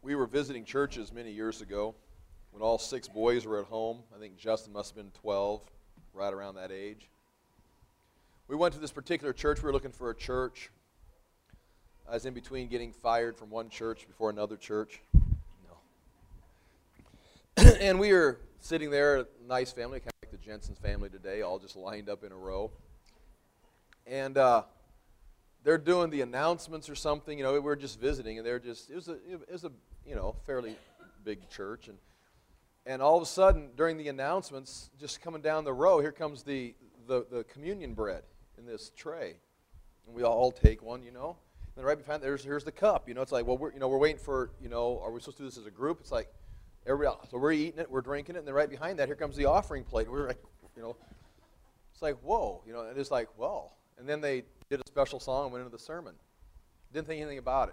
We were visiting churches many years ago when all 6 boys were at home. I think Justin must have been 12, right around that age. We went to this particular church. We were looking for a church. I was in between getting fired from one church before another church. No. And we were sitting there, a nice family, kind of like the Jensen's family today, all just lined up in a row. And they're doing the announcements or something. You know, we were just visiting, and they're just, it was a fairly big church. And all of a sudden, during the announcements, just coming down the row, here comes the communion bread in this tray. And we all take one, you know. And right behind here's the cup. You know, it's like, well, we're waiting for, you know, are we supposed to do this as a group? It's like, everybody else. So we're eating it, we're drinking it, and then right behind that, here comes the offering plate. We're like, you know, it's like, whoa, you know, and it's like, whoa. And then they did a special song and went into the sermon. Didn't think anything about it.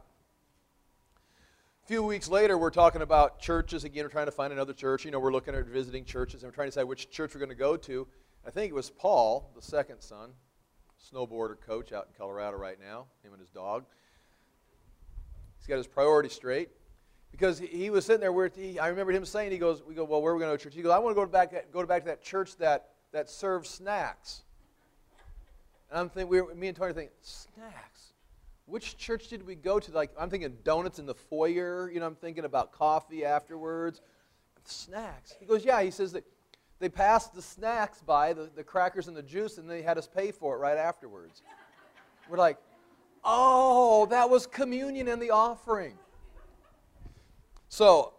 A few weeks later, we're talking about churches again. We're trying to find another church. You know, we're looking at visiting churches, and we're trying to decide which church we're going to go to. I think it was Paul, the second son, snowboarder coach out in Colorado right now, him and his dog. He's got his priorities straight. Because he was sitting there where I remember him saying, we go, well, where are we going to go to church? He goes, I want to go back to that church that serves snacks. And I'm thinking, me and Tony are thinking, snacks? Which church did we go to? Like, I'm thinking donuts in the foyer. You know, I'm thinking about coffee afterwards. Snacks. He goes, yeah. He says that they passed the snacks by, the crackers and the juice, and they had us pay for it right afterwards. We're like, oh, that was communion and the offering. So,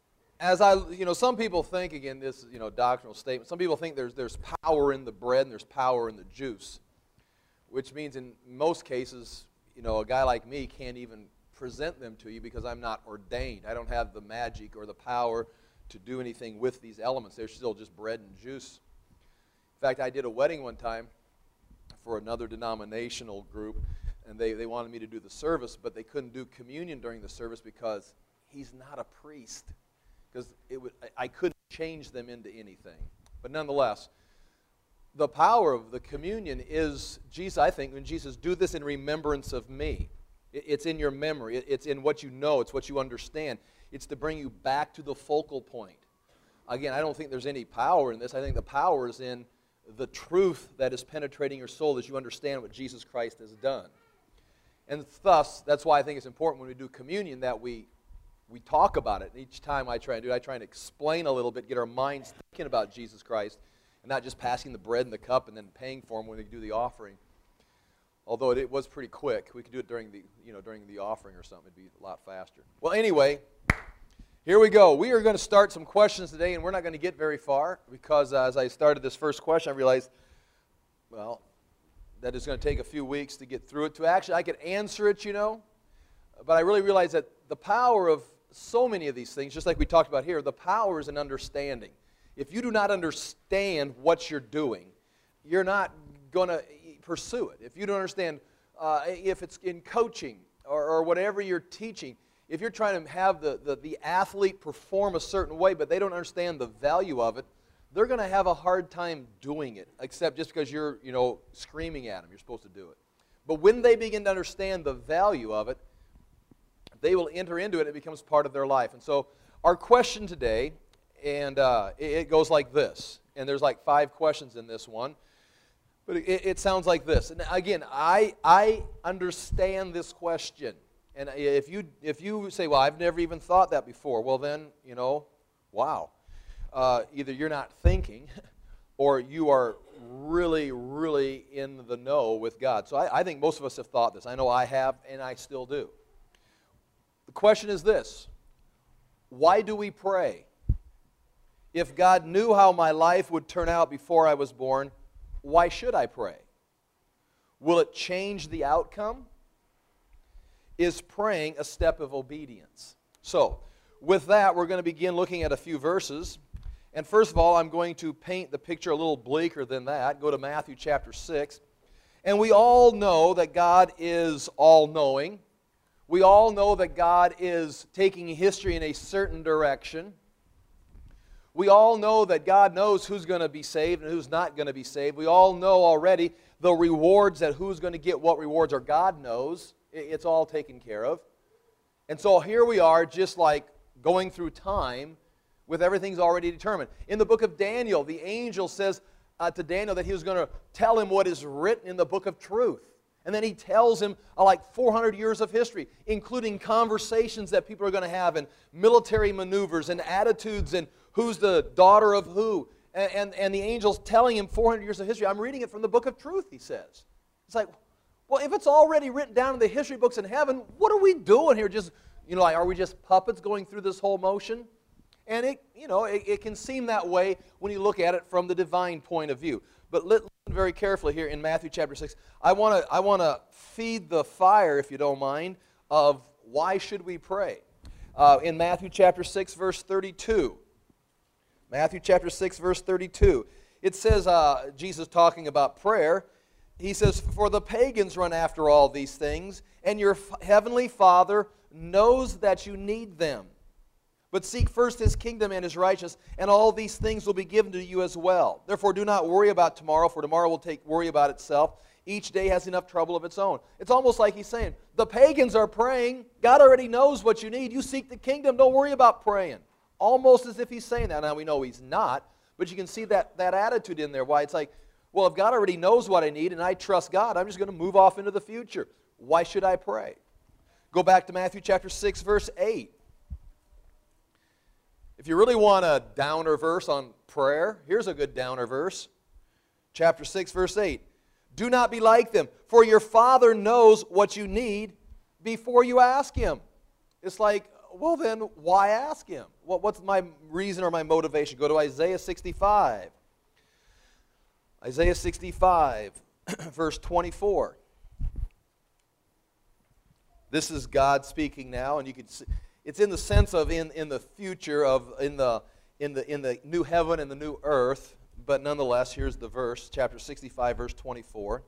some people think, again, this is, doctrinal statement. Some people think there's power in the bread and there's power in the juice, which means in most cases, a guy like me can't even present them to you because I'm not ordained. I don't have the magic or the power to do anything with these elements. They're still just bread and juice. In fact, I did a wedding one time for another denominational group, and they wanted me to do the service, but they couldn't do communion during the service because he's not a priest, because I couldn't change them into anything. But nonetheless, the power of the communion is, Jesus, I think, when Jesus, do this in remembrance of me. It's in your memory. It's in what you know. It's what you understand. It's to bring you back to the focal point. Again, I don't think there's any power in this. I think the power is in the truth that is penetrating your soul as you understand what Jesus Christ has done. And thus, that's why I think it's important when we do communion that we talk about it. And each time I try and explain a little bit, get our minds thinking about Jesus Christ, and not just passing the bread and the cup and then paying for them when we do the offering. Although it was pretty quick. We could do it during the offering or something. It'd be a lot faster. Well, anyway, here we go. We are going to start some questions today, and we're not going to get very far because as I started this first question, I realized, well, that it's going to take a few weeks to get through it. I could answer it, but I really realized that the power of so many of these things, just like we talked about here, the power is in understanding. If you do not understand what you're doing, you're not going to pursue it. If you don't understand, if it's in coaching or whatever you're teaching, if you're trying to have the athlete perform a certain way, but they don't understand the value of it, they're going to have a hard time doing it, except just because you're, screaming at them. You're supposed to do it. But when they begin to understand the value of it, they will enter into it, and it becomes part of their life. And so our question today, and it goes like this, and there's like 5 questions in this one, but it sounds like this. And again, I understand this question. And if you say, well, I've never even thought that before, well then, wow. Either you're not thinking or you are really, really in the know with God. So I think most of us have thought this. I know I have, and I still do. The question is this: why do we pray? If God knew how my life would turn out before I was born, why should I pray? Will it change the outcome? Is praying a step of obedience? So, with that, we're going to begin looking at a few verses. And first of all, I'm going to paint the picture a little bleaker than that. Go to Matthew chapter 6. And we all know that God is all-knowing. We all know that God is taking history in a certain direction. We all know that God knows who's going to be saved and who's not going to be saved. We all know already the rewards, that who's going to get what rewards, or God knows. It's all taken care of. And so here we are, just like going through time with everything's already determined. In the book of Daniel, the angel says to Daniel that he was going to tell him what is written in the book of truth. And then he tells him like 400 years of history, including conversations that people are going to have, and military maneuvers and attitudes, and who's the daughter of who. And the angel's telling him 400 years of history. I'm reading it from the book of truth, he says. It's like, well, if it's already written down in the history books in heaven, what are we doing here? Just, like, are we just puppets going through this whole motion? And it can seem that way when you look at it from the divine point of view. But listen very carefully here in Matthew chapter 6. I want to feed the fire, if you don't mind, of why should we pray. In Matthew chapter 6, verse 32. Matthew chapter 6, verse 32. It says, Jesus talking about prayer, he says, "For the pagans run after all these things, and your heavenly Father knows that you need them. But seek first His kingdom and His righteousness, and all these things will be given to you as well. Therefore do not worry about tomorrow, for tomorrow will worry about itself. Each day has enough trouble of its own." It's almost like he's saying, the pagans are praying. God already knows what you need. You seek the kingdom. Don't worry about praying. Almost as if he's saying that. Now we know he's not, but you can see that attitude in there. Why it's like, well, if God already knows what I need and I trust God, I'm just going to move off into the future. Why should I pray? Go back to Matthew chapter 6, verse 8. If you really want a downer verse on prayer, here's a good downer verse. Chapter 6, verse 8. "Do not be like them, for your Father knows what you need before you ask Him." It's like, well then, why ask Him? What's my reason or my motivation? Go to Isaiah 65. Isaiah 65, verse 24. This is God speaking now, and you can see, it's in the sense of in the future of in the new heaven and the new earth, but nonetheless, here's the verse, chapter 65, verse 24.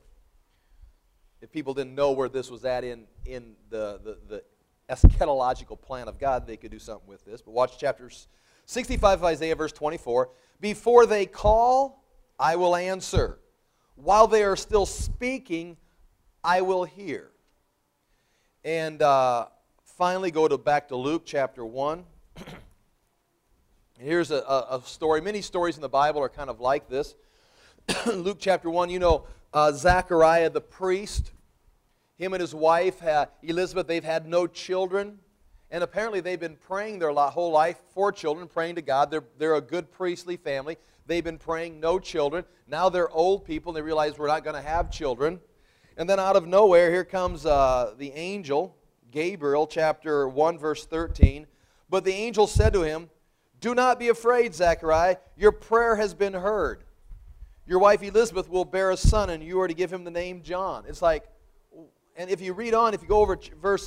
If people didn't know where this was at in the eschatological plan of God, they could do something with this. But watch chapter 65 of Isaiah, verse 24. "Before they call, I will answer. While they are still speaking, I will hear." And finally, go back to Luke chapter 1. And here's a story. Many stories in the Bible are kind of like this. Luke chapter 1, Zechariah the priest, him and his wife, Elizabeth, they've had no children. And apparently they've been praying their whole life for children, praying to God. They're a good priestly family. They've been praying no children. Now they're old people, and they realize we're not going to have children. And then out of nowhere, here comes the angel, Gabriel, chapter 1, verse 13. "But the angel said to him, 'Do not be afraid, Zechariah. Your prayer has been heard. Your wife Elizabeth will bear a son, and you are to give him the name John.'" It's like, and if you read on, if you go over verse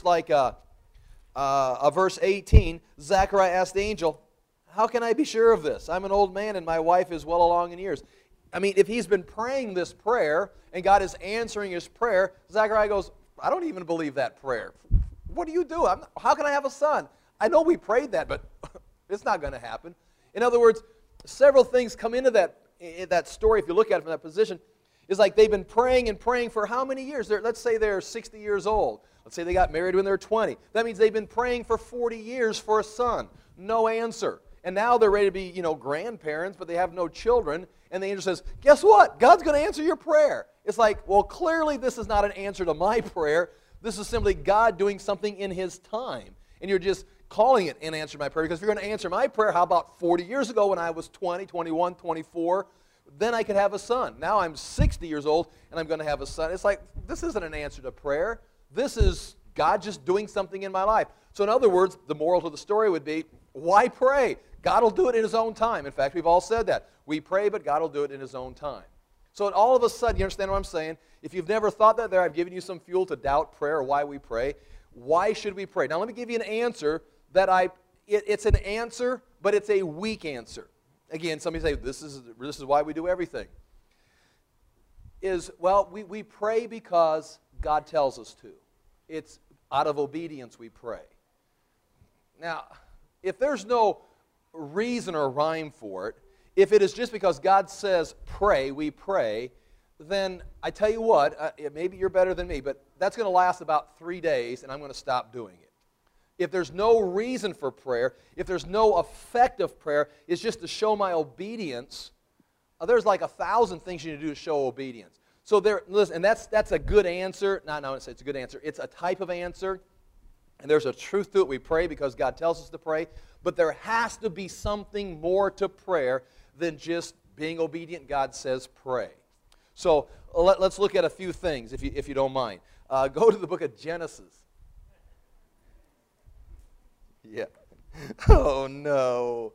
verse 18, Zechariah asked the angel, "How can I be sure of this? I'm an old man, and my wife is well along in years." I mean, if he's been praying this prayer, and God is answering his prayer, Zechariah goes, "I don't even believe that prayer. What do you do? How can I have a son? I know we prayed that, but it's not going to happen." In other words, several things come into that story, if you look at it from that position. It's like they've been praying and praying for how many years? Let's say they're 60 years old. Let's say they got married when they were 20. That means they've been praying for 40 years for a son. No answer. And now they're ready to be, grandparents, but they have no children. And the angel says, "Guess what? God's going to answer your prayer." It's like, well, clearly this is not an answer to my prayer. This is simply God doing something in His time. And you're just calling it an answer to my prayer. Because if you're going to answer my prayer, how about 40 years ago when I was 20, 21, 24? Then I could have a son. Now I'm 60 years old, and I'm going to have a son. It's like, this isn't an answer to prayer. This is God just doing something in my life. So in other words, the moral to the story would be, why pray? God will do it in His own time. In fact, we've all said that. We pray, but God will do it in His own time. So all of a sudden, you understand what I'm saying? If you've never thought that there, I've given you some fuel to doubt prayer or why we pray. Why should we pray? Now let me give you an answer that it's an answer, but it's a weak answer. Again, somebody say, this is why we do everything. We pray because God tells us to. It's out of obedience we pray. Now, if there's no reason or rhyme for it, if it is just because God says pray, we pray, then I tell you what, maybe you're better than me, but that's going to last about 3 days, and I'm going to stop doing it. if there's no reason for prayer, if there's no effect of prayer, it's just to show my obedience, there's like 1,000 things you need to do to show obedience. So listen, and that's a good answer. No, I wouldn't say it's a good answer. It's a type of answer, and there's a truth to it. We pray because God tells us to pray, but there has to be something more to prayer than just being obedient. God says pray. So let's look at a few things, if you don't mind. Go to the book of Genesis. Yeah. Oh, no.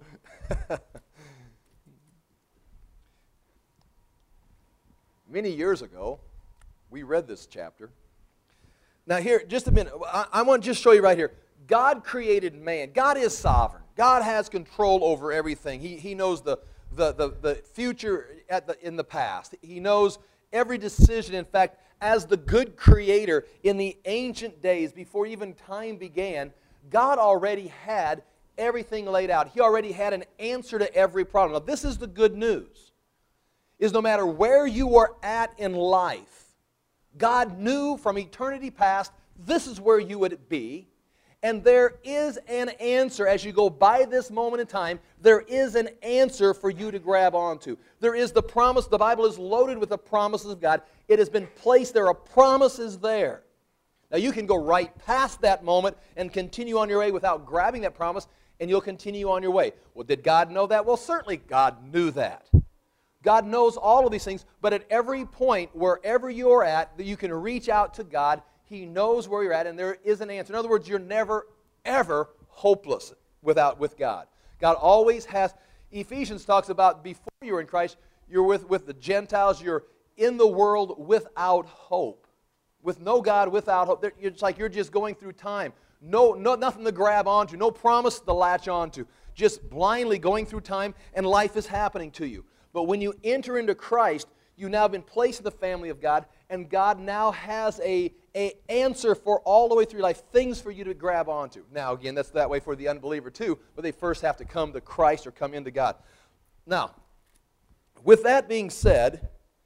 Many years ago, we read this chapter. Now here, just a minute. I want to just show you right here. God created man. God is sovereign. God has control over everything. He knows the future in the past. He knows every decision. In fact, as the good creator in the ancient days, before even time began, God already had everything laid out. He already had an answer to every problem. Now, this is the good news, is no matter where you are at in life, God knew from eternity past, this is where you would be, and there is an answer. As you go by this moment in time, there is an answer for you to grab onto. There is the promise. The Bible is loaded with the promises of God. It has been placed. There are promises there. Now, you can go right past that moment and continue on your way without grabbing that promise, and you'll continue on your way. Well, did God know that? Well, certainly God knew that. God knows all of these things, but at every point, wherever you're at, that you can reach out to God. He knows where you're at, and there is an answer. In other words, you're never, ever hopeless with God. God always has. Ephesians talks about before you're in Christ, you're with the Gentiles, you're in the world without hope. With no God, without hope. It's like you're just going through time. Nothing to grab onto, no promise to latch onto. Just blindly going through time, and life is happening to you. But when you enter into Christ, you've now been placed in the family of God, and God now has an answer for all the way through life, things for you to grab onto. Now, again, that's that way for the unbeliever too, but they first have to come to Christ or come into God. Now, with that being said,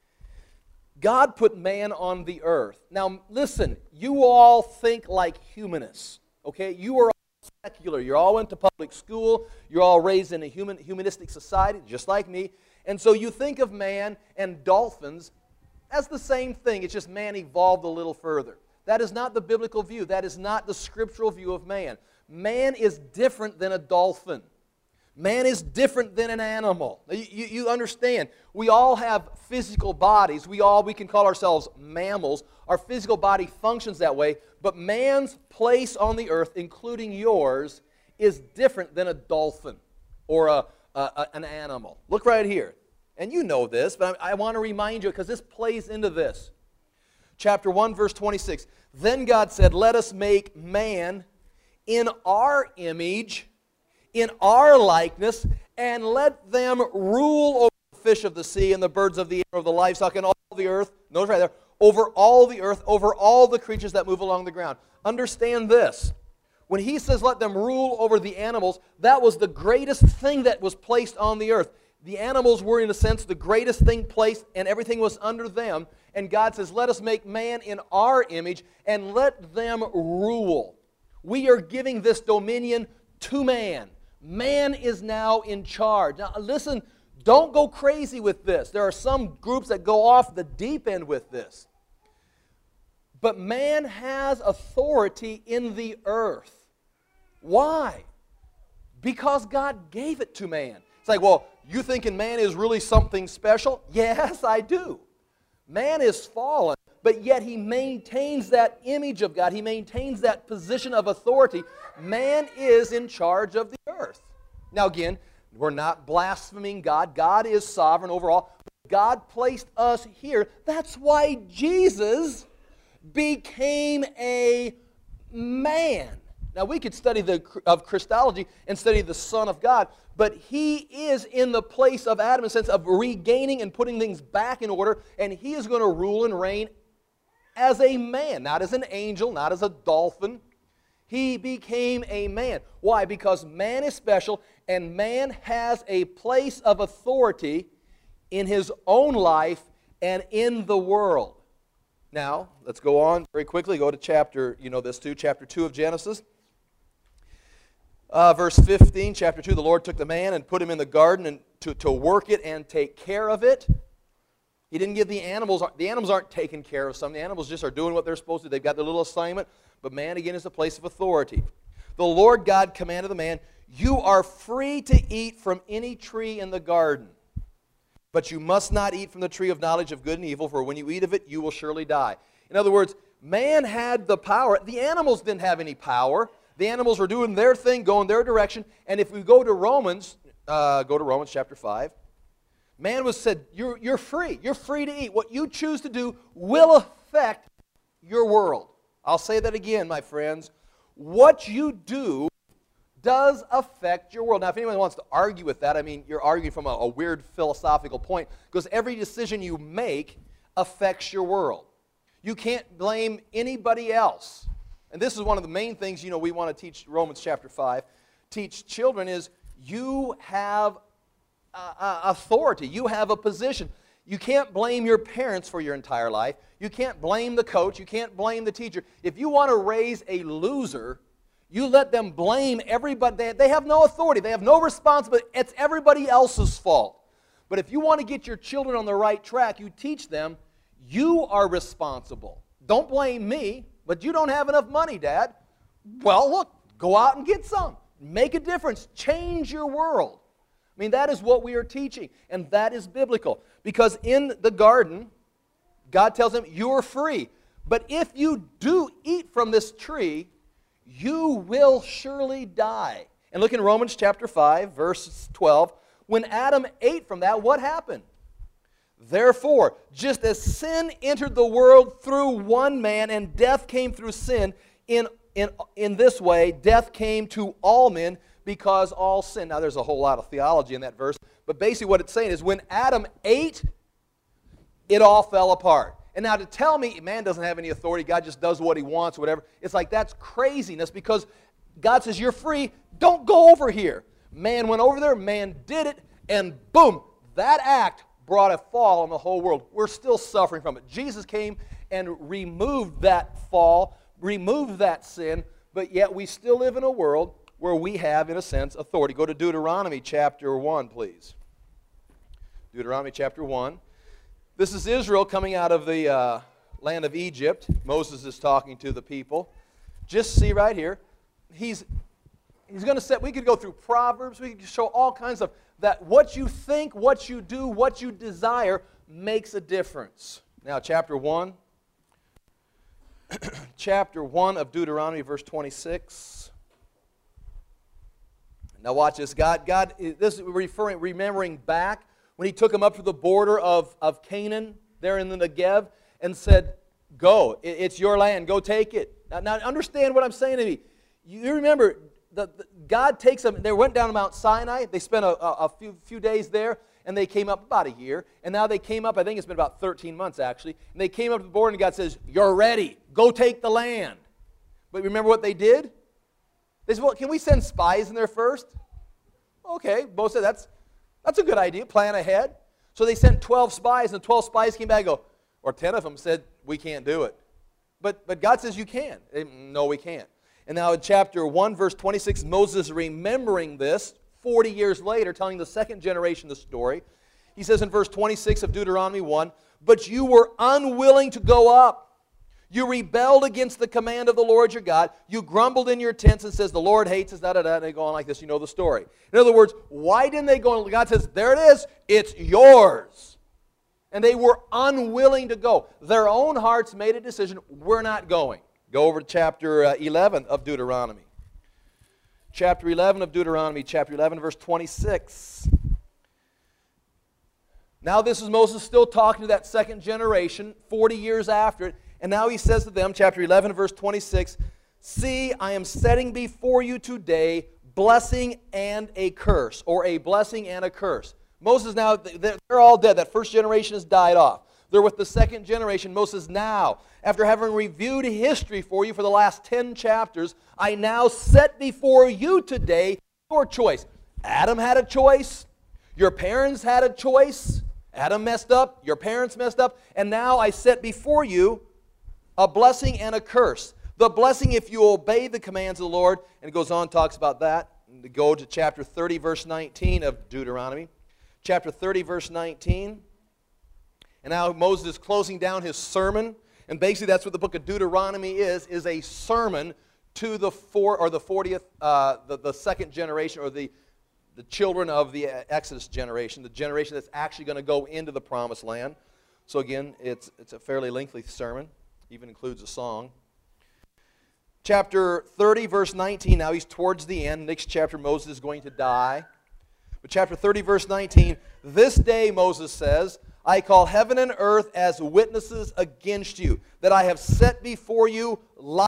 God put man on the earth. Now, listen, you all think like humanists, okay? You are all secular. You all went to public school. You're all raised in a humanistic society, just like me. And so you think of man and dolphins as the same thing. It's just man evolved a little further. That is not the biblical view. That is not the scriptural view of man. Man is different than a dolphin. Man is different than an animal. You understand, we all have physical bodies. We can call ourselves mammals. Our physical body functions that way, but man's place on the earth, including yours, is different than a dolphin or an animal. Look right here. And you know this, but I want to remind you because this plays into this. Chapter 1, verse 26. Then God said, let us make man in our image, in our likeness, and let them rule over the fish of the sea and the birds of the air, of the livestock, and all the earth. Notice right there, over all the earth, over all the creatures that move along the ground. Understand this. When he says let them rule over the animals, that was the greatest thing that was placed on the earth. The animals were, in a sense, the greatest thing placed, and everything was under them. And God says, let us make man in our image, and let them rule. We are giving this dominion to man. Man is now in charge. Now, listen, don't go crazy with this. There are some groups that go off the deep end with this. But man has authority in the earth. Why? Because God gave it to man. It's like, well, you thinking man is really something special? Yes, I do. Man is fallen, but yet he maintains that image of God. He maintains that position of authority. Man is in charge of the earth. Now again, we're not blaspheming God. God is sovereign over all. God placed us here. That's why Jesus became a man. Now we could study of Christology and study the Son of God, but he is in the place of Adam in the sense of regaining and putting things back in order, and he is going to rule and reign as a man, not as an angel, not as a dolphin. He became a man. Why? Because man is special, and man has a place of authority in his own life and in the world. Now, let's go on very quickly. Go to chapter 2 of Genesis. Verse 15, chapter 2, the Lord took the man and put him in the garden and to work it and take care of it. He didn't give the animals aren't taking care of some. The animals just are doing what they're supposed to. They've got their little assignment, but man, again, is a place of authority. The Lord God commanded the man, you are free to eat from any tree in the garden, but you must not eat from the tree of knowledge of good and evil, for when you eat of it, you will surely die. In other words, man had the power. The animals didn't have any power. The animals were doing their thing, going their direction. And if we go to Romans chapter 5, man was said, you're free. You're free to eat. What you choose to do will affect your world. I'll say that again, my friends. What you do does affect your world. Now, if anyone wants to argue with that, I mean, you're arguing from a weird philosophical point, because every decision you make affects your world. You can't blame anybody else. And this is one of the main things, we want to teach Romans chapter 5, teach children is you have authority. You have a position. You can't blame your parents for your entire life. You can't blame the coach. You can't blame the teacher. If you want to raise a loser, you let them blame everybody. They have no authority. They have no responsibility. It's everybody else's fault. But if you want to get your children on the right track, you teach them, you are responsible. Don't blame me, but you don't have enough money, Dad. Well, look, go out and get some. Make a difference. Change your world. I mean, that is what we are teaching, and that is biblical. Because in the garden, God tells him, you're free. But if you do eat from this tree, you will surely die. And look in Romans chapter 5, verse 12. When Adam ate from that, what happened? Therefore, just as sin entered the world through one man, and death came through sin, in this way, death came to all men, because all sin. Now, there's a whole lot of theology in that verse, but basically what it's saying is when Adam ate, it all fell apart. And now to tell me man doesn't have any authority, God just does what he wants, whatever, it's like that's craziness, because God says, you're free, don't go over here. Man went over there, man did it, and boom, that act brought a fall on the whole world. We're still suffering from it. Jesus came and removed that fall, removed that sin, but yet we still live in a world where we have, in a sense, authority. Go to Deuteronomy chapter 1, please. Deuteronomy chapter 1. This is Israel coming out of the land of Egypt. Moses is talking to the people. Just see right here. He's going to set, we could go through Proverbs, we could show all kinds of, that what you think, what you do, what you desire makes a difference. Now, chapter 1. Chapter 1 of Deuteronomy, verse 26. Now watch this. God, this is remembering back when he took him up to the border of Canaan, there in the Negev, and said, go, it's your land, go take it. Now understand what I'm saying to me. You remember, God takes them, they went down to Mount Sinai, they spent a few days there, and they came up about a year, and now they came up, I think it's been about 13 months actually, and they came up to the border, and God says, you're ready, go take the land. But remember what they did? They said, well, can we send spies in there first? Okay, Moses said, that's a good idea, plan ahead. So they sent 12 spies, and the 12 spies came back and go, or 10 of them said, we can't do it. But God says you can. No, we can't. And now in chapter 1, verse 26, Moses remembering this 40 years later, telling the second generation the story. He says in verse 26 of Deuteronomy 1, but you were unwilling to go up. You rebelled against the command of the Lord your God. You grumbled in your tents and says, the Lord hates us, da-da-da, and they go on like this. You know the story. In other words, why didn't they go? God says, there it is. It's yours. And they were unwilling to go. Their own hearts made a decision. We're not going. Go over to chapter 11 of Deuteronomy. Chapter 11 of Deuteronomy, chapter 11, verse 26. Now this is Moses still talking to that second generation, 40 years after it. And now he says to them, chapter 11, verse 26, see, I am setting before you today blessing and a curse, or a blessing and a curse. Moses now, they're all dead. That first generation has died off. They're with the second generation. Moses now, after having reviewed history for you for the last 10 chapters, I now set before you today your choice. Adam had a choice. Your parents had a choice. Adam messed up. Your parents messed up. And now I set before you a blessing and a curse. The blessing if you obey the commands of the Lord, and it goes on, talks about that. go to chapter 30, verse 19 of Deuteronomy. Chapter 30, verse 19. And now Moses is closing down his sermon. And basically that's what the book of Deuteronomy is a sermon to the 40th, the second generation, or the children of the Exodus generation, the generation that's actually going to go into the promised land. So again, it's a fairly lengthy sermon, even includes a song. Chapter 30, verse 19, now he's towards the end. Next chapter, Moses is going to die. But chapter 30, verse 19, this day, Moses says, I call heaven and earth as witnesses against you, that I have set before you life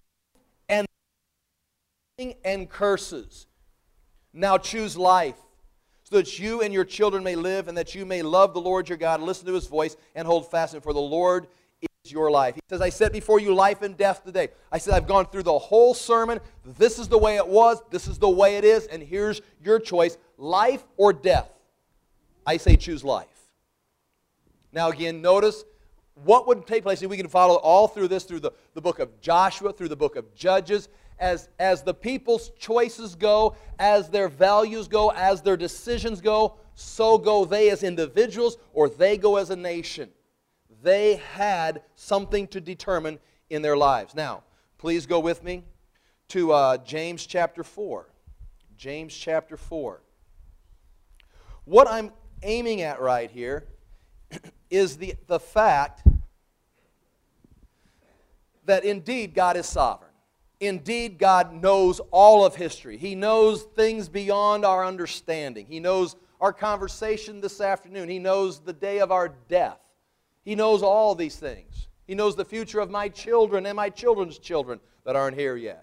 and curses. Now choose life, so that you and your children may live, and that you may love the Lord your God, listen to His voice, and hold fast to Him, for the Lord is your life. He says, I set before you life and death today. I said, I've gone through the whole sermon. This is the way it was. This is the way it is, and here's your choice, life or death. I say choose life. Now again, notice what would take place, and we can follow all through this, through the book of Joshua, through the book of Judges, as the people's choices go, as their values go, as their decisions go, so go they as individuals, or they go as a nation. They had something to determine in their lives. Now, please go with me to James chapter 4. James chapter 4. What I'm aiming at right here is the fact that indeed God is sovereign. Indeed, God knows all of history. He knows things beyond our understanding. He knows our conversation this afternoon. He knows the day of our death. He knows all these things. He knows the future of my children and my children's children that aren't here yet.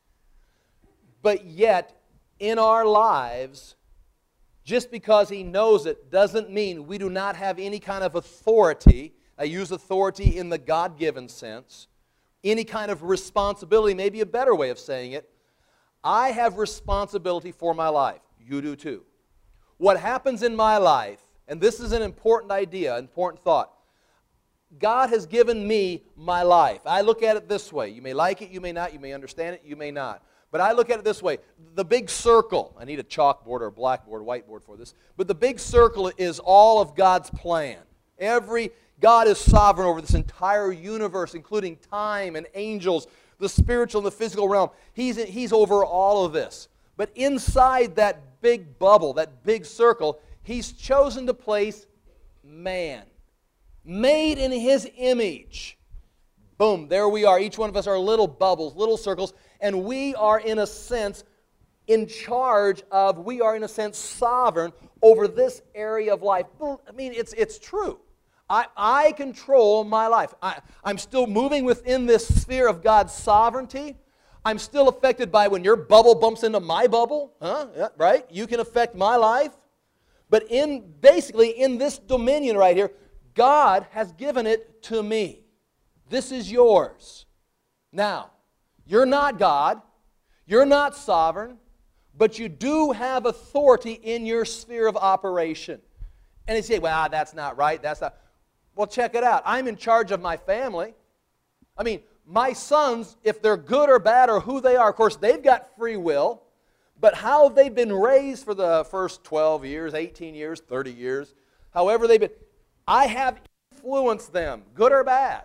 But yet, in our lives, just because He knows it doesn't mean we do not have any kind of authority. I use authority in the God-given sense. Any kind of responsibility, maybe a better way of saying it. I have responsibility for my life. You do too. What happens in my life, and this is an important idea, important thought. God has given me my life. I look at it this way. You may like it, you may not. You may understand it, you may not. But I look at it this way. The big circle, I need a chalkboard or a blackboard, whiteboard for this. But the big circle is all of God's plan. God is sovereign over this entire universe, including time and angels, the spiritual and the physical realm. He's over all of this. But inside that big bubble, that big circle, He's chosen to place man, made in His image. Boom, there we are. Each one of us are little bubbles, little circles, and we are, in a sense, in charge of, we are, in a sense, sovereign over this area of life. I mean, it's true. I control my life. I'm still moving within this sphere of God's sovereignty. I'm still affected by when your bubble bumps into my bubble. Yeah, right? You can affect my life. But basically in this dominion right here, God has given it to me. This is yours. Now, you're not God. You're not sovereign. But you do have authority in your sphere of operation. And you say, well, that's not right. That's not. Well, check it out. I'm in charge of my family. I mean, my sons, if they're good or bad or who they are, of course, they've got free will. But how they've been raised for the first 12 years, 18 years, 30 years, however they've been, I have influenced them, good or bad.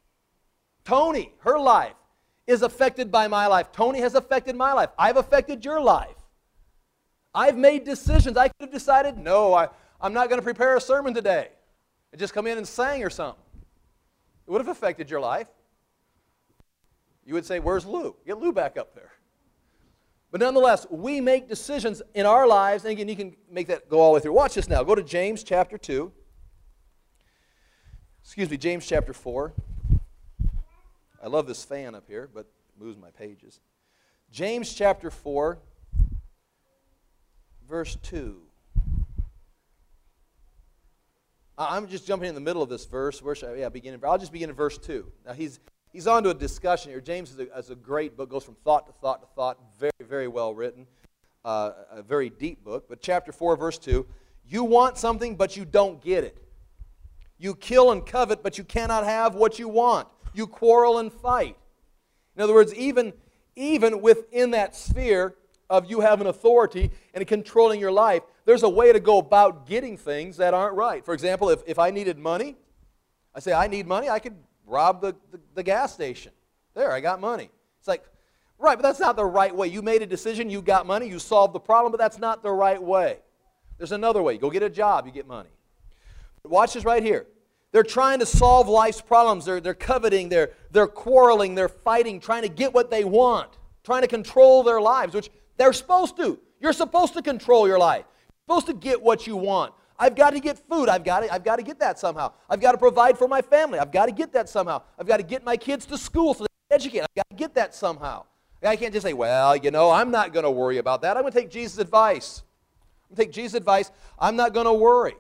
Tony, her life is affected by my life. Tony has affected my life. I've affected your life. I've made decisions. I could have decided, no, I'm not going to prepare a sermon today. I just come in and sang or something. It would have affected your life. You would say, where's Lou? Get Lou back up there. But nonetheless, we make decisions in our lives, and again, you can make that go all the way through. Watch this now. Go to James chapter 2. James chapter 4. I love this fan up here, but it moves my pages. James chapter 4, verse 2. I'm just jumping in the middle of this verse. Where should I begin? I'll just begin in verse 2. Now, he's on to a discussion here. James is a great book, goes from thought to thought to thought. Very, very well written. A very deep book. But chapter 4, verse 2, you want something, but you don't get it. You kill and covet, but you cannot have what you want. You quarrel and fight. In other words, even within that sphere, of you having authority and controlling your life, there's a way to go about getting things that aren't right. For example, if I needed money, I say, I need money, I could rob the gas station. There, I got money. It's like, right, but that's not the right way. You made a decision, you got money, you solved the problem, but that's not the right way. There's another way. You go get a job, you get money. Watch this right here. They're trying to solve life's problems. They're coveting, they're quarreling, they're fighting, trying to get what they want, trying to control their lives, which they're supposed to. You're supposed to control your life. You're supposed to get what you want. I've got to get food. I've got to get that somehow. I've got to provide for my family. I've got to get that somehow. I've got to get my kids to school so they can educate. I've got to get that somehow. I can't just say, well, you know, I'm not going to worry about that. I'm going to take Jesus' advice. I'm going to take Jesus' advice. I'm not going to worry.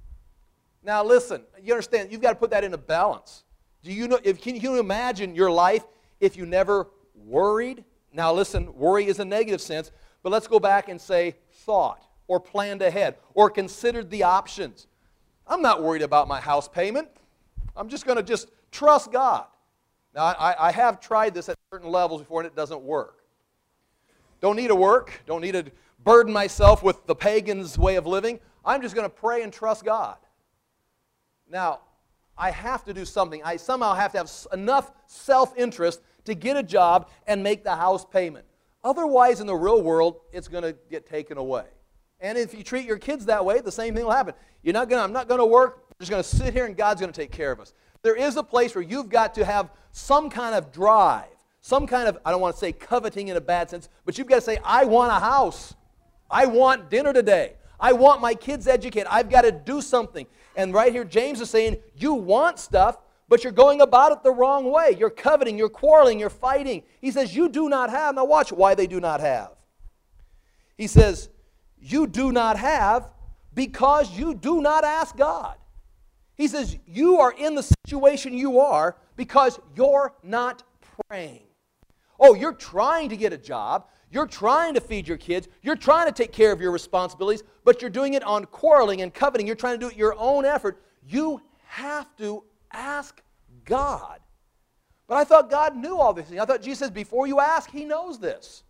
Now listen, you understand, you've got to put that into balance. Do you know, can you imagine your life if you never worried? Now listen, worry is a negative sense, but let's go back and say thought or planned ahead or considered the options. I'm not worried about my house payment. I'm just going to trust God. Now I have tried this at certain levels before and it doesn't work. Don't need to work. Don't need to burden myself with the pagan's way of living. I'm just going to pray and trust God. Now, I have to do something. I somehow have to have enough self-interest to get a job and make the house payment. Otherwise, in the real world, it's going to get taken away. And if you treat your kids that way, the same thing will happen. I'm not going to work. I'm just going to sit here and God's going to take care of us. There is a place where you've got to have some kind of drive, some kind of, I don't want to say coveting in a bad sense, but you've got to say, I want a house. I want dinner today. I want my kids educated. I've got to do something. And right here, James is saying, you want stuff, but you're going about it the wrong way. You're coveting, you're quarreling, you're fighting. He says, you do not have. Now watch why they do not have. He says, you do not have because you do not ask God. He says, you are in the situation you are because you're not praying. Oh, you're trying to get a job. You're trying to feed your kids. You're trying to take care of your responsibilities, but you're doing it on quarreling and coveting. You're trying to do it your own effort. You have to ask God. But I thought God knew all these things. I thought Jesus says, before you ask, He knows this.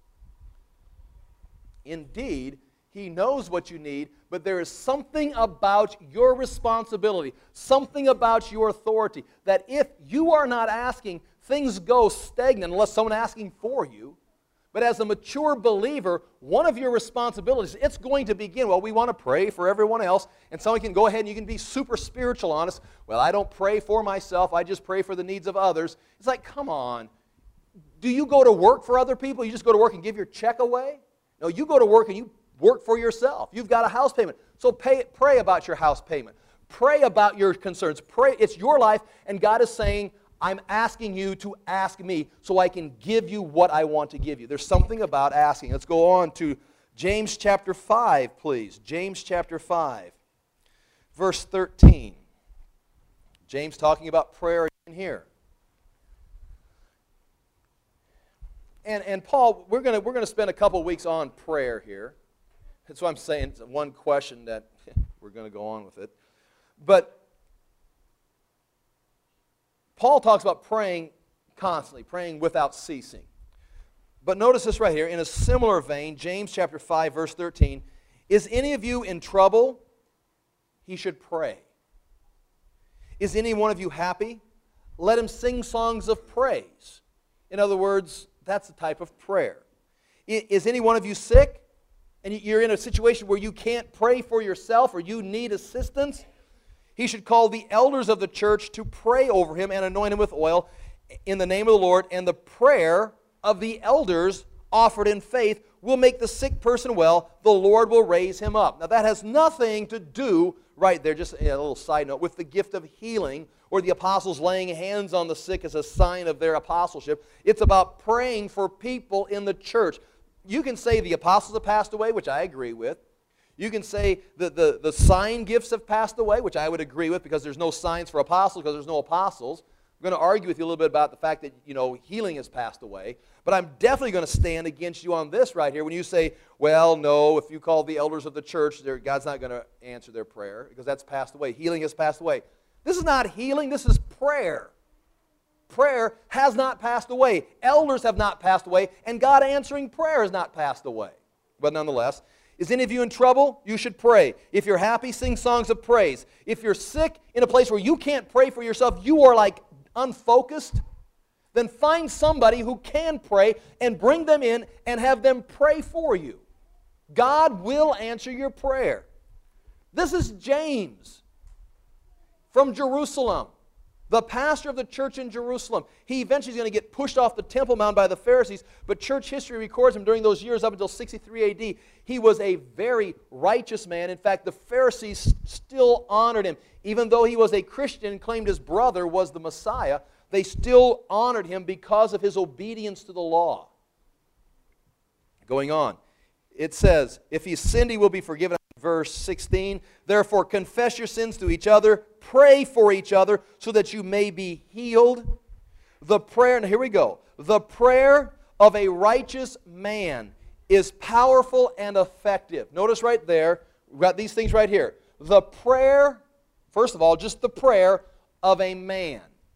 Indeed, He knows what you need, but there is something about your responsibility, something about your authority, that if you are not asking, things go stagnant unless someone asking for you. But as a mature believer, one of your responsibilities, it's going to begin, well, we want to pray for everyone else, and someone can go ahead and you can be super spiritual on us. Well, I don't pray for myself, I just pray for the needs of others. It's like, come on. Do you go to work for other people? You just go to work and give your check away? No, you go to work and you work for yourself. You've got a house payment. So pray about your house payment. Pray about your concerns. Pray. It's your life, and God is saying, I'm asking you to ask me so I can give you what I want to give you. There's something about asking. Let's go on to James chapter 5, please. James chapter 5, verse 13. James talking about prayer in here. And Paul, we're going to spend a couple weeks on prayer here. That's why I'm saying it's one question that we're going to go on with it. But Paul talks about praying constantly, praying without ceasing. But notice this right here. In a similar vein, James chapter 5, verse 13, is any of you in trouble? He should pray. Is any one of you happy? Let him sing songs of praise. In other words, that's the type of prayer. Is any one of you sick? And you're in a situation where you can't pray for yourself or you need assistance? He should call the elders of the church to pray over him and anoint him with oil in the name of the Lord. And the prayer of the elders offered in faith will make the sick person well. The Lord will raise him up. Now that has nothing to do, right there, just a little side note, with the gift of healing or the apostles laying hands on the sick as a sign of their apostleship. It's about praying for people in the church. You can say the apostles have passed away, which I agree with. You can say the sign gifts have passed away, which I would agree with because there's no signs for apostles because there's no apostles. I'm going to argue with you a little bit about the fact that, healing has passed away. But I'm definitely going to stand against you on this right here when you say, well, no, if you call the elders of the church, God's not going to answer their prayer because that's passed away. Healing has passed away. This is not healing. This is prayer. Prayer has not passed away. Elders have not passed away. And God answering prayer has not passed away. but nonetheless. Is any of you in trouble? You should pray. If you're happy, sing songs of praise. If you're sick in a place where you can't pray for yourself, you are like unfocused, then find somebody who can pray and bring them in and have them pray for you. God will answer your prayer. This is James from Jerusalem, the pastor of the church in Jerusalem. He eventually is going to get pushed off the Temple Mount by the Pharisees, but church history records him during those years up until 63 AD. He was a very righteous man. In fact, the Pharisees still honored him. Even though he was a Christian and claimed his brother was the Messiah, they still honored him because of his obedience to the law. Going on, it says, if he sinned, he will be forgiven. Verse 16, therefore confess your sins to each other, pray for each other so that you may be healed. The prayer, and here we go, the prayer of a righteous man is powerful and effective. Notice right there, we've got these things right here. The prayer, first of all, just the prayer of a man.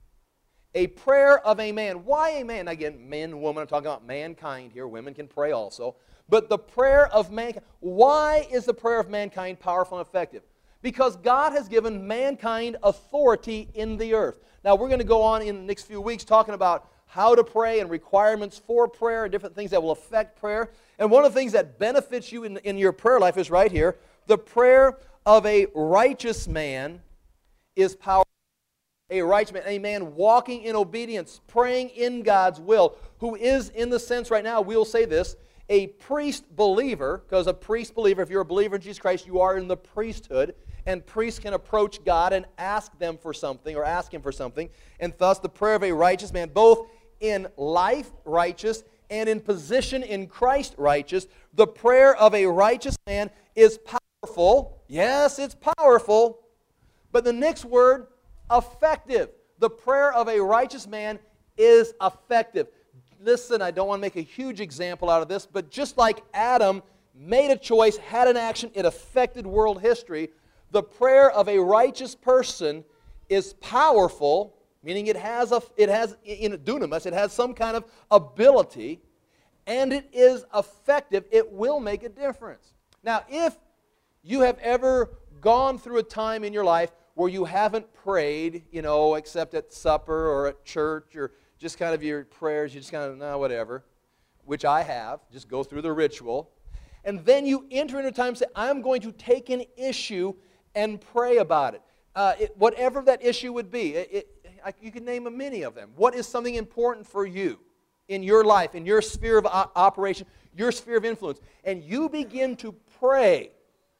A prayer of a man. Why a man? Again, men, woman, I'm talking about mankind here. Women can pray also. But the prayer of mankind, why is the prayer of mankind powerful and effective? Because God has given mankind authority in the earth. Now, we're going to go on in the next few weeks talking about how to pray and requirements for prayer and different things that will affect prayer. And one of the things that benefits you in your prayer life is right here. The prayer of a righteous man is powerful. A righteous man, a man walking in obedience, praying in God's will, who is, in the sense right now, we'll say this, a priest believer, because a priest believer, if you're a believer in Jesus Christ, you are in the priesthood, and priests can approach God and ask them for something, or ask Him for something, and thus the prayer of a righteous man, both in life righteous and in position in Christ righteous, the prayer of a righteous man is powerful. Yes, it's powerful, but the next word, effective. The prayer of a righteous man is effective. Listen, I don't want to make a huge example out of this, but just like Adam made a choice, had an action, it affected world history, the prayer of a righteous person is powerful, meaning it has in dunamis, it has some kind of ability, and it is effective. It will make a difference. Now, if you have ever gone through a time in your life where you haven't prayed, except at supper or at church, or just kind of your prayers, you just kind of, no, whatever, which I have, just go through the ritual. And then you enter into a time and say, I'm going to take an issue and pray about it. Whatever that issue would be, you can name many of them. What is something important for you in your life, in your sphere of operation, your sphere of influence? And you begin to pray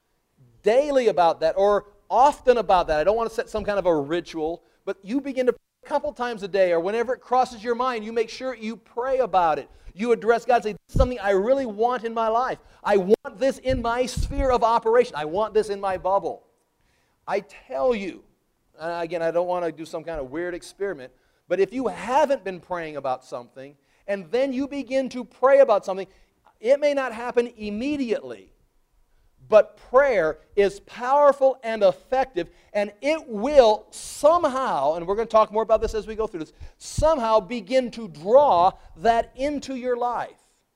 daily about that, or often about that. I don't want to set some kind of a ritual, but you begin to pray a couple times a day, or whenever it crosses your mind, you make sure you pray about it. You address God and say, this is something I really want in my life. I want this in my sphere of operation. I want this in my bubble. I tell you, again, I don't want to do some kind of weird experiment, but if you haven't been praying about something, and then you begin to pray about something, it may not happen immediately, but prayer is powerful and effective, and it will somehow, and we're going to talk more about this as we go through this, somehow begin to draw that into your life.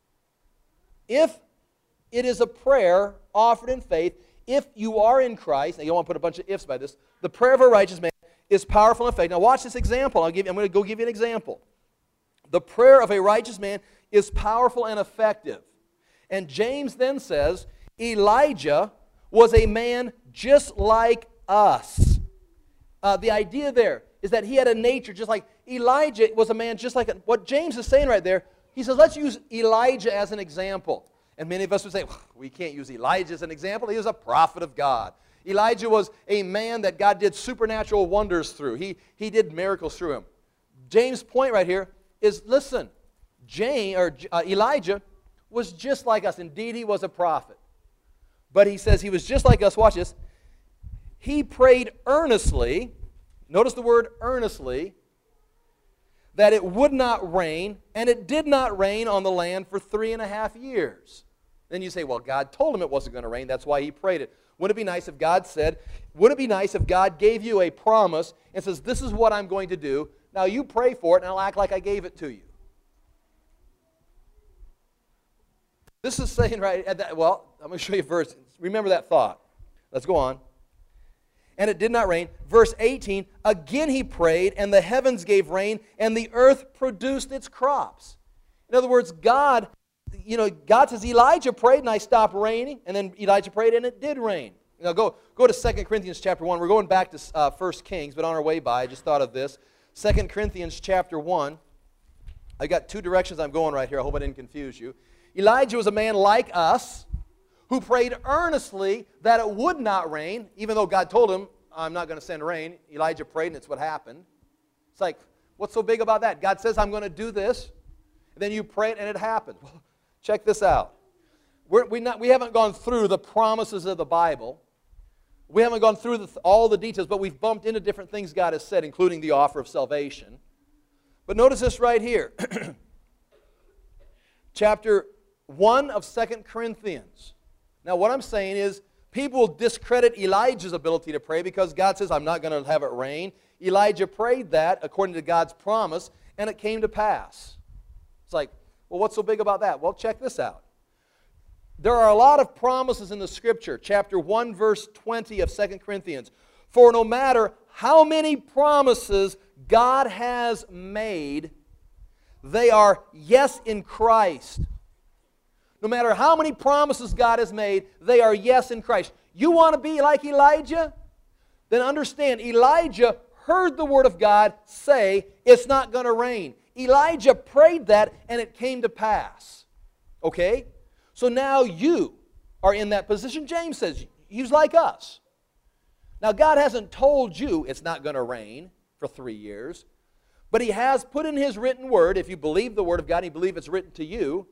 If it is a prayer offered in faith, if you are in Christ, now you don't want to put a bunch of ifs by this, the prayer of a righteous man is powerful and effective. Now watch this example. I'm going to go give you an example. The prayer of a righteous man is powerful and effective. And James then says, Elijah was a man just like us. The idea there is that he had a nature just like Elijah was a man just like what James is saying right there. He says, let's use Elijah as an example. And many of us would say, well, we can't use Elijah as an example. He was a prophet of God. Elijah was a man that God did supernatural wonders through. He did miracles through him. James' point right here is, listen, Elijah was just like us. Indeed, he was a prophet. But he says he was just like us. Watch this. He prayed earnestly, notice the word earnestly, that it would not rain, and it did not rain on the land for 3.5 years. Then you say, well, God told him it wasn't going to rain. That's why he prayed it. Wouldn't it be nice if God said, wouldn't it be nice if God gave you a promise and says, this is what I'm going to do. Now you pray for it, and I'll act like I gave it to you. This is saying right at that, well, I'm going to show you a verse. Remember that thought. Let's go on. And it did not rain. Verse 18, again he prayed, and the heavens gave rain, and the earth produced its crops. In other words, God says, Elijah prayed, and I stopped raining. And then Elijah prayed, and it did rain. Now go to 2 Corinthians chapter 1. We're going back to 1 Kings, but on our way by, I just thought of this. 2 Corinthians chapter 1. I got two directions I'm going right here. I hope I didn't confuse you. Elijah was a man like us who prayed earnestly that it would not rain, even though God told him, I'm not going to send rain. Elijah prayed, and it's what happened. It's like, what's so big about that? God says, I'm going to do this, and then you pray it, and it happens. Well, check this out. We haven't gone through the promises of the Bible. We haven't gone through all the details, but we've bumped into different things God has said, including the offer of salvation. But notice this right here. Chapter 1 of 2 Corinthians. Now what I'm saying is, people discredit Elijah's ability to pray because God says, I'm not going to have it rain. Elijah prayed that according to God's promise, and it came to pass. It's like, well, what's so big about that? Well, check this out. There are a lot of promises in the Scripture. Chapter 1, verse 20 of 2 Corinthians. For no matter how many promises God has made, they are yes in Christ. No matter how many promises God has made, they are yes in Christ. You want to be like Elijah? Then understand, Elijah heard the word of God say, it's not going to rain. Elijah prayed that, and it came to pass. Okay? So now you are in that position. James says, he's like us. Now God hasn't told you it's not going to rain for 3 years, but He has put in His written word, if you believe the word of God, and you believe it's written to you,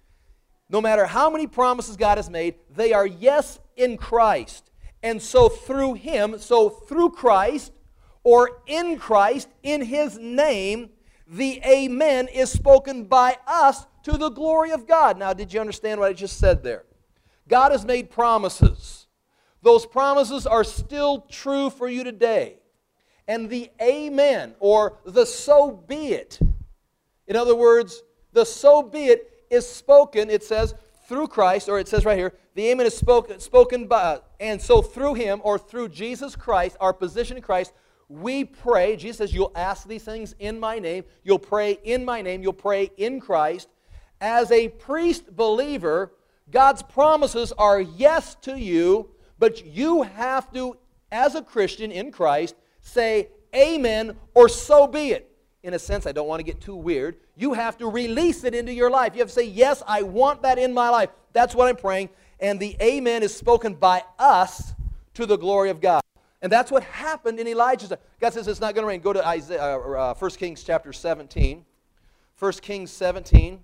no matter how many promises God has made, they are yes in Christ. And so through Him, so through Christ, or in Christ, in His name, the Amen is spoken by us to the glory of God. Now, did you understand what I just said there? God has made promises. Those promises are still true for you today. And the Amen, or the so be it, in other words, the so be it is spoken, it says, through Christ, or it says right here, the Amen is spoken by, and so through Him, or through Jesus Christ, our position in Christ, we pray. Jesus says, you'll ask these things in my name, you'll pray in my name, you'll pray in Christ. As a priest believer, God's promises are yes to you, but you have to, as a Christian in Christ, say amen, or so be it. In a sense, I don't want to get too weird. You have to release it into your life. You have to say, yes, I want that in my life. That's what I'm praying. And the amen is spoken by us to the glory of God. And that's what happened in Elijah's time. God says it's not going to rain. Go to Isaiah, 1 Kings chapter 17. 1 Kings 17.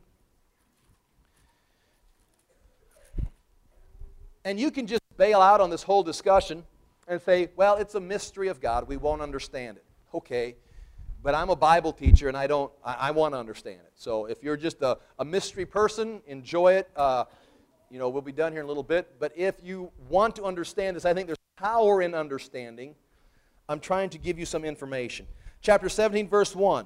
And you can just bail out on this whole discussion and say, well, it's a mystery of God. We won't understand it. Okay. But I'm a Bible teacher, and I want to understand it. So if you're just a mystery person, enjoy it. We'll be done here in a little bit. But if you want to understand this, I think there's power in understanding. I'm trying to give you some information. Chapter 17, verse 1.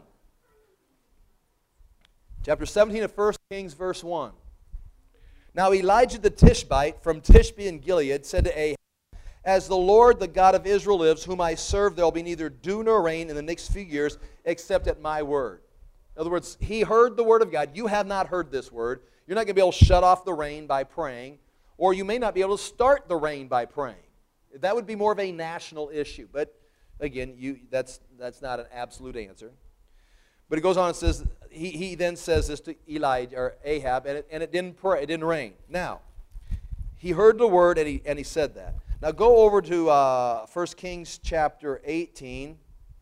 Chapter 17 of 1 Kings, verse 1. Now Elijah the Tishbite from Tishbe in Gilead said to Ahab, as the Lord, the God of Israel lives, whom I serve, there will be neither dew nor rain in the next few years, except at my word. In other words, he heard the word of God. You have not heard this word. You're not going to be able to shut off the rain by praying, or you may not be able to start the rain by praying. That would be more of a national issue. But again, that's not an absolute answer. But it goes on and says, he then says this to Elijah or Ahab, and it didn't rain. Now, he heard the word and he said that. Now go over to 1 Kings chapter 18.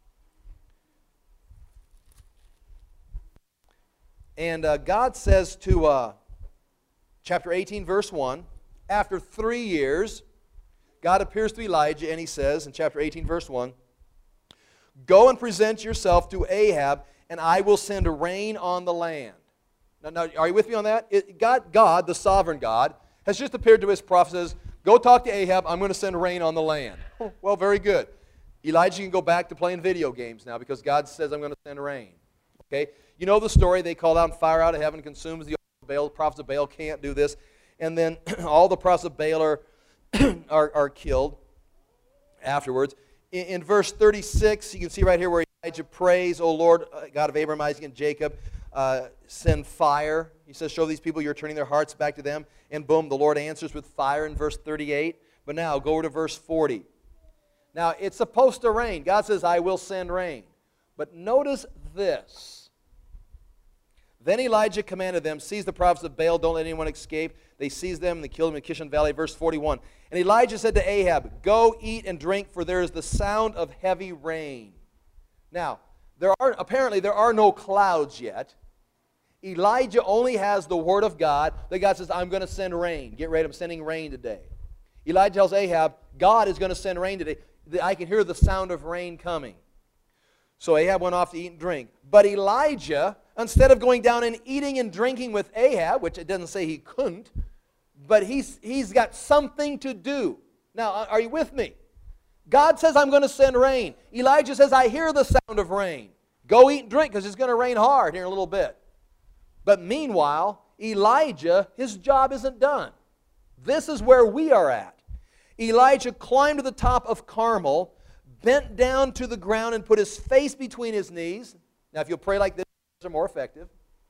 And God says to chapter 18, verse 1, after 3 years, God appears to Elijah and He says in chapter 18, verse 1, go and present yourself to Ahab, and I will send rain on the land. Now are you with me on that? God, the sovereign God, has just appeared to His prophet and says, go talk to Ahab, I'm going to send rain on the land. Well, very good. Elijah can go back to playing video games now because God says, I'm going to send rain. Okay? You know the story. They call down fire out of heaven, consumes the Baal. The prophets of Baal can't do this. and then all the prophets of Baal are killed afterwards. In verse 36, you can see right here where Elijah prays, O Lord, God of Abraham, Isaac, and Jacob, send fire. He says, show these people you're turning their hearts back to them. And boom, the Lord answers with fire in verse 38. But now, go over to verse 40. Now, it's supposed to rain. God says, I will send rain. But notice this. Then Elijah commanded them, seize the prophets of Baal, don't let anyone escape. They seized them and they killed them in Kishon Valley. Verse 41. And Elijah said to Ahab, go eat and drink, for there is the sound of heavy rain. Now, apparently there are no clouds yet. Elijah only has the word of God. That God says, I'm going to send rain. Get ready, I'm sending rain today. Elijah tells Ahab, God is going to send rain today. I can hear the sound of rain coming. So Ahab went off to eat and drink. But Elijah, instead of going down and eating and drinking with Ahab, which it doesn't say he couldn't, but he's got something to do. Now, are you with me? God says, I'm going to send rain. Elijah says, I hear the sound of rain. Go eat and drink because it's going to rain hard here in a little bit. But meanwhile, Elijah, his job isn't done. This is where we are at. Elijah climbed to the top of Carmel, bent down to the ground and put his face between his knees. Now, if you'll pray like this, are more effective.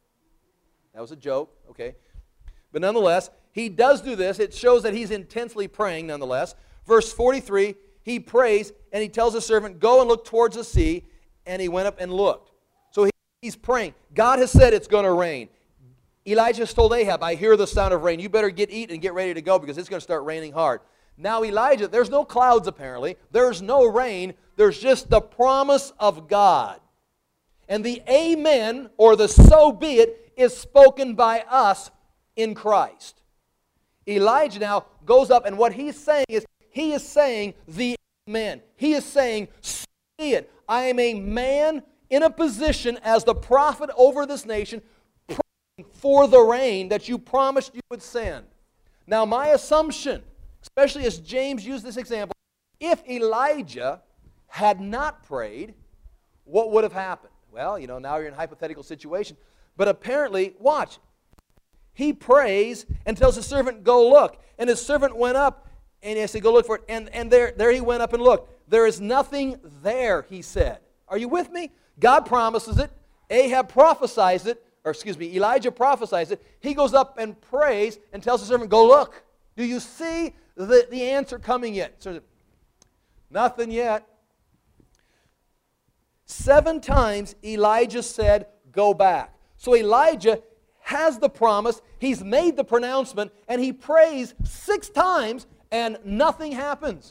That was a joke, okay. But nonetheless, he does do this. It shows that he's intensely praying nonetheless. Verse 43, he prays and he tells his servant, go and look towards the sea. And he went up and looked. So he's praying. God has said it's going to rain. Elijah has told Ahab, I hear the sound of rain. You better eat and get ready to go because it's going to start raining hard. Now Elijah, there's no clouds apparently. There's no rain. There's just the promise of God. And the amen, or the so be it, is spoken by us in Christ. Elijah now goes up, and what he's saying is, he is saying the amen. He is saying, so be it. I am a man in a position as the prophet over this nation, praying for the rain that you promised you would send. Now my assumption, especially as James used this example, if Elijah had not prayed, what would have happened? Well, now you're in a hypothetical situation. But apparently, watch. He prays and tells his servant, go look. And his servant went up and he said, go look for it. And there he went up and looked. There is nothing there, he said. Are you with me? God promises it. Ahab prophesies it. Elijah prophesies it. He goes up and prays and tells the servant, go look. Do you see the answer coming yet? So, nothing yet. 7 times Elijah said, go back. So Elijah has the promise, he's made the pronouncement, and he prays 6 times, and nothing happens.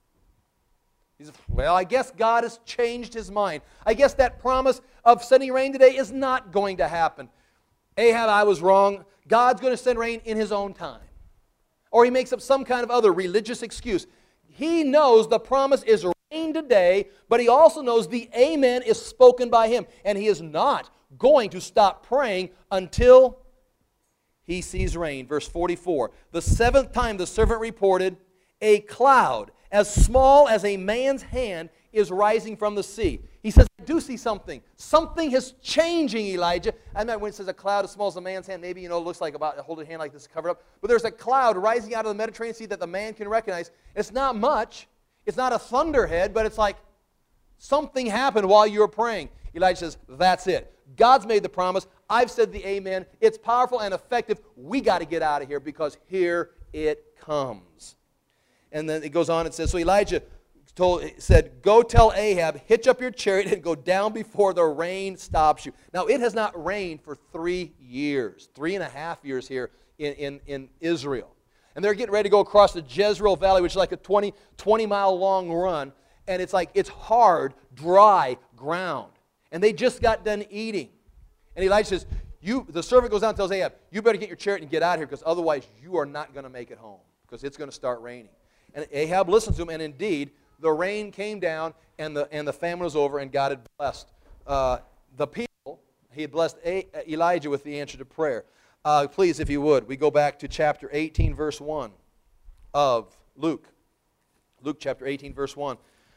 He says, well, I guess God has changed his mind. I guess that promise of sending rain today is not going to happen. Ahab, I was wrong. God's going to send rain in his own time. Or he makes up some kind of other religious excuse. He knows the promise is rain today, but he also knows the amen is spoken by him. And he is not going to stop praying until he sees rain. Verse 44, the 7th time the servant reported, a cloud as small as a man's hand is rising from the sea. He says, I do see something. Something is changing, Elijah. I mean, when it says a cloud as small as a man's hand, maybe, it looks like about a holding hand like this covered up. But there's a cloud rising out of the Mediterranean Sea that the man can recognize. It's not much. It's not a thunderhead, but it's like something happened while you were praying. Elijah says, that's it. God's made the promise. I've said the amen. It's powerful and effective. We got to get out of here because here it comes. And then it goes on and says, so Elijah said, go tell Ahab, hitch up your chariot and go down before the rain stops you. Now, it has not rained for 3 years, 3.5 years here in Israel. And they're getting ready to go across the Jezreel Valley, which is like a 20-mile long run. And it's hard, dry ground. And they just got done eating. And Elijah says, the servant goes down and tells Ahab, you better get your chariot and get out of here because otherwise you are not going to make it home because it's going to start raining. And Ahab listened to him, and indeed, the rain came down, and the famine was over, and God had blessed the people. He had blessed Elijah with the answer to prayer. Please, if you would, we go back to chapter 18, verse 1 of Luke. Luke chapter 18, verse 1.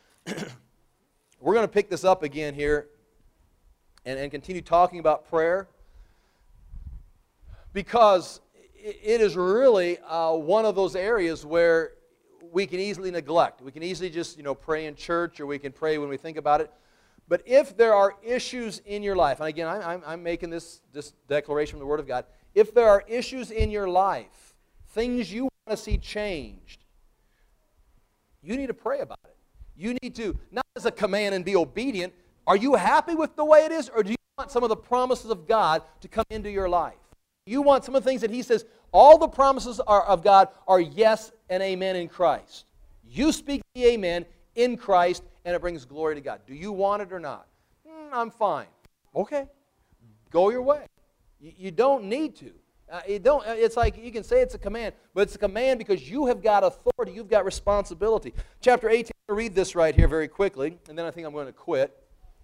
We're going to pick this up again here and continue talking about prayer because it is really one of those areas where we can easily neglect. We can easily just, pray in church, or we can pray when we think about it. But if there are issues in your life, and again, I'm making this declaration from the Word of God, if there are issues in your life, things you want to see changed, you need to pray about it. You need to, not as a command and be obedient, are you happy with the way it is, or do you want some of the promises of God to come into your life? You want some of the things that He says, all the promises of God are yes and amen in Christ. You speak the amen in Christ, and it brings glory to God. Do you want it or not? I'm fine. Okay. Go your way. You don't need to. It's like you can say it's a command, but it's a command because you have got authority. You've got responsibility. Chapter 18, I'm going to read this right here very quickly, and then I think I'm going to quit.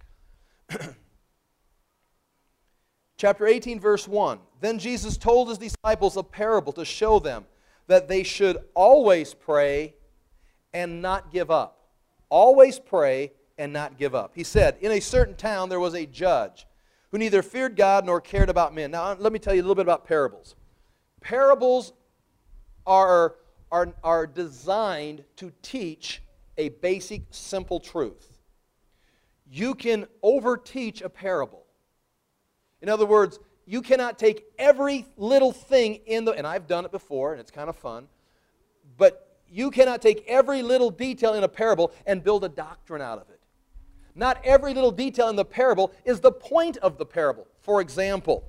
Chapter 18, verse 1. Then Jesus told His disciples a parable to show them that they should always pray and not give up. Always pray and not give up. He said, in a certain town there was a judge who neither feared God nor cared about men. Now, let me tell you a little bit about parables. Parables are designed to teach a basic, simple truth. You can overteach a parable. In other words, you cannot take every little thing and I've done it before, and it's kind of fun, but you cannot take every little detail in a parable and build a doctrine out of it. Not every little detail in the parable is the point of the parable. For example,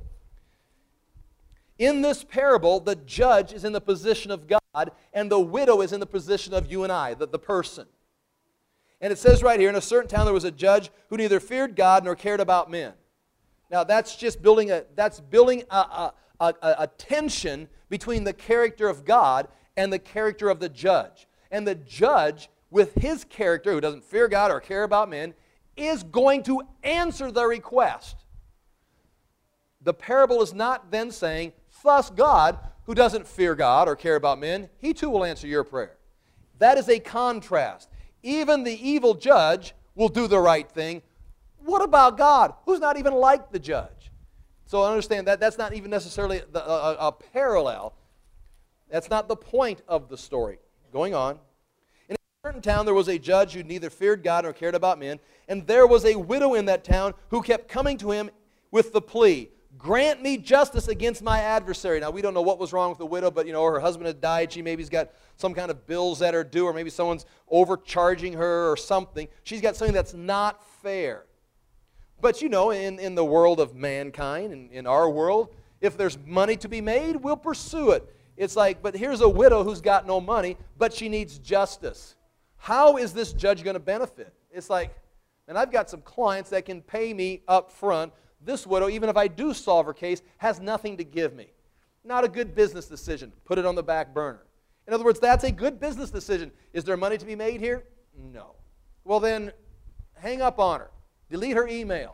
in this parable, the judge is in the position of God, and the widow is in the position of you and I, the person. And it says right here, in a certain town there was a judge who neither feared God nor cared about men. Now that's just building a tension between the character of God and the character of the judge. And the judge, with his character, who doesn't fear God or care about men, is going to answer the request. The parable is not then saying, thus God, who doesn't fear God or care about men, He too will answer your prayer. That is a contrast. Even the evil judge will do the right thing. What about God, who's not even like the judge? So understand that that's not even necessarily a parallel. That's not the point of the story. Going on. In a certain town there was a judge who neither feared God nor cared about men, and there was a widow in that town who kept coming to him with the plea, grant me justice against my adversary. Now, we don't know what was wrong with the widow, but, her husband had died. She maybe's got some kind of bills that are due, or maybe someone's overcharging her or something. She's got something that's not fair. But, in the world of mankind, in our world, if there's money to be made, we'll pursue it. It's like, but here's a widow who's got no money, but she needs justice. How is this judge going to benefit? It's like, and I've got some clients that can pay me up front. This widow, even if I do solve her case, has nothing to give me. Not a good business decision. Put it on the back burner. In other words, that's a good business decision. Is there money to be made here? No. Well then, hang up on her. Delete her email.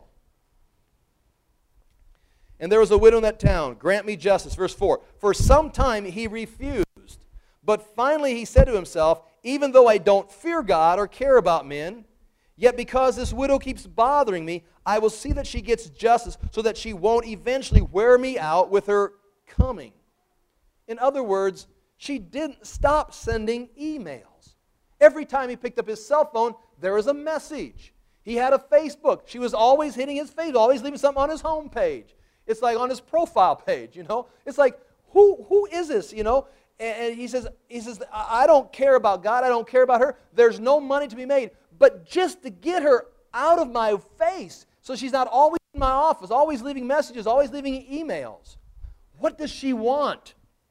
And there was a widow in that town. Grant me justice. Verse 4. For some time he refused. But finally he said to himself, even though I don't fear God or care about men, yet because this widow keeps bothering me, I will see that she gets justice so that she won't eventually wear me out with her coming. In other words, she didn't stop sending emails. Every time he picked up his cell phone, there was a message. He had a Facebook. She was always hitting his face, always leaving something on his home page. It's like on his profile page, It's like, who is this, And he says, I don't care about God. I don't care about her. There's no money to be made. But just to get her out of my face so she's not always in my office, always leaving messages, always leaving emails. What does she want?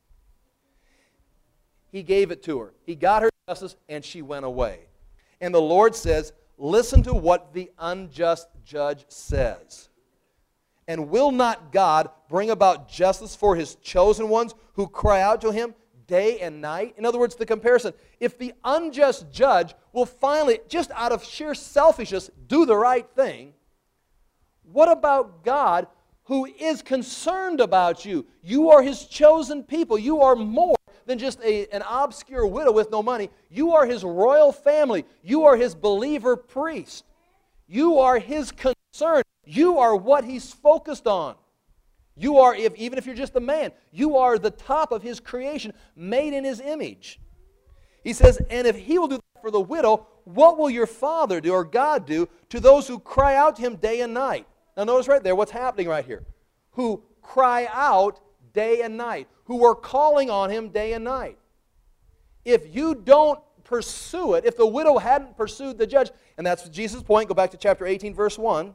He gave it to her. He got her justice, and she went away. And the Lord says, listen to what the unjust judge says. And will not God bring about justice for His chosen ones who cry out to Him day and night? In other words, the comparison. If the unjust judge will finally, just out of sheer selfishness, do the right thing, what about God who is concerned about you? You are His chosen people. You are more than just an obscure widow with no money. You are His royal family. You are His believer priest. You are His concern. You are what He's focused on. You are, even if you're just a man, you are the top of His creation, made in His image. He says, and if He will do that for the widow, what will your Father do, or God do, to those who cry out to Him day and night? Now notice right there what's happening right here. Who cry out day and night. Who are calling on Him day and night. If you don't pursue it, if the widow hadn't pursued the judge, and that's Jesus' point, go back to chapter 18, verse 1.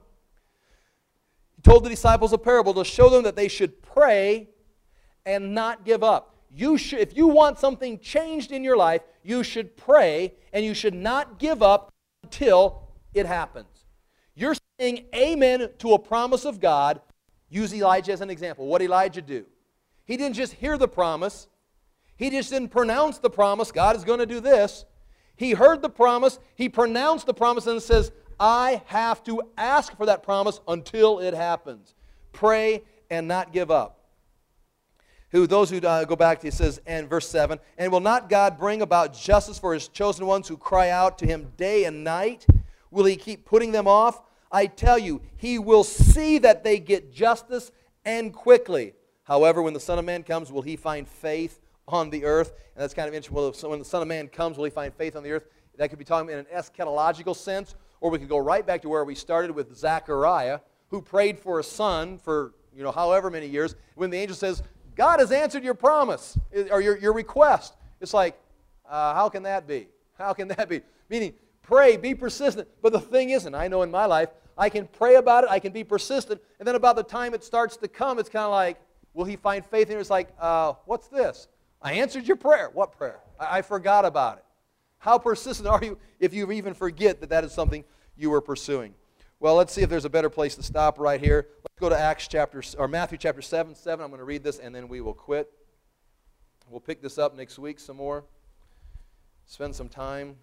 He told the disciples a parable to show them that they should pray and not give up. If you want something changed in your life, you should pray and you should not give up until it happens. You're saying amen to a promise of God. Use Elijah as an example. What did Elijah do? He didn't just hear the promise. He just didn't pronounce the promise, God is going to do this. He heard the promise, he pronounced the promise, and says, I have to ask for that promise until it happens. Pray and not give up. Those who go back to, it says, and verse 7, and will not God bring about justice for His chosen ones who cry out to Him day and night? Will He keep putting them off? I tell you, He will see that they get justice and quickly. However, when the Son of Man comes, will He find faith on the earth? And that's kind of interesting. Well, when the Son of Man comes, will He find faith on the earth? That could be talking in an eschatological sense, or we could go right back to where we started with Zechariah, who prayed for a son for however many years. When the angel says, God has answered your promise, or your request. It's like, how can that be? How can that be? Meaning, pray, be persistent. But the thing is, and I know in my life, I can pray about it, I can be persistent, and then about the time it starts to come, it's kind of like, will He find faith in it? It's like, what's this? I answered your prayer. What prayer? I forgot about it. How persistent are you if you even forget that that is something you were pursuing? Well, let's see if there's a better place to stop right here. Let's go to Matthew chapter 7. I'm going to read this and then we will quit. We'll pick this up next week some more. Spend some time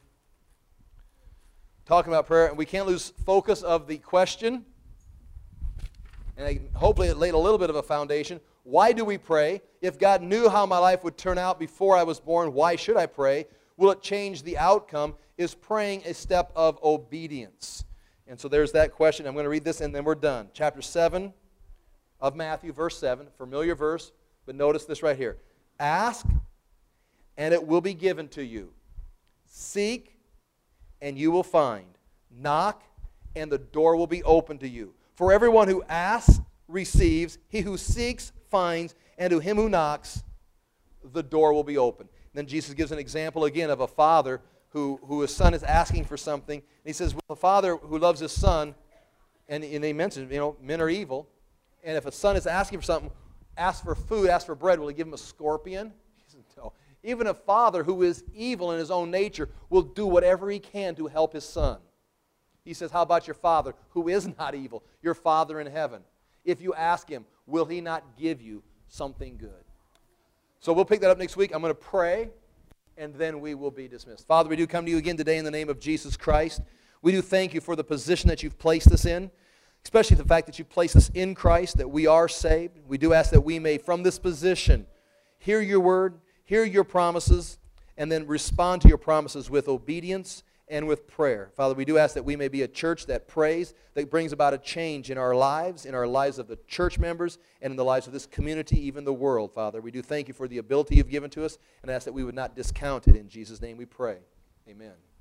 talking about prayer. And we can't lose focus of the question. And hopefully it laid a little bit of a foundation. Why do we pray? If God knew how my life would turn out before I was born, why should I pray? Will it change the outcome? Is praying a step of obedience? And so there's that question. I'm going to read this and then we're done. Chapter 7 of Matthew, verse 7. Familiar verse, but notice this right here. Ask, and it will be given to you. Seek, and you will find. Knock, and the door will be opened to you. For everyone who asks, receives. He who seeks, finds. And to him who knocks, the door will be opened. Then Jesus gives an example again of a father who his son is asking for something. And he says, well, a father who loves his son, and he mentions, men are evil. And if a son is asking for something, ask for food, ask for bread, will he give him a scorpion? He says, no. Even a father who is evil in his own nature will do whatever he can to help his son. He says, how about your Father who is not evil, your Father in heaven? If you ask Him, will He not give you something good? So we'll pick that up next week. I'm going to pray, and then we will be dismissed. Father, we do come to you again today in the name of Jesus Christ. We do thank you for the position that you've placed us in, especially the fact that you've placed us in Christ, that we are saved. We do ask that we may, from this position, hear your word, hear your promises, and then respond to your promises with obedience and with prayer. Father, we do ask that we may be a church that prays, that brings about a change in our lives of the church members, and in the lives of this community, even the world, Father. We do thank you for the ability you've given to us, and ask that we would not discount it. In Jesus' name we pray. Amen.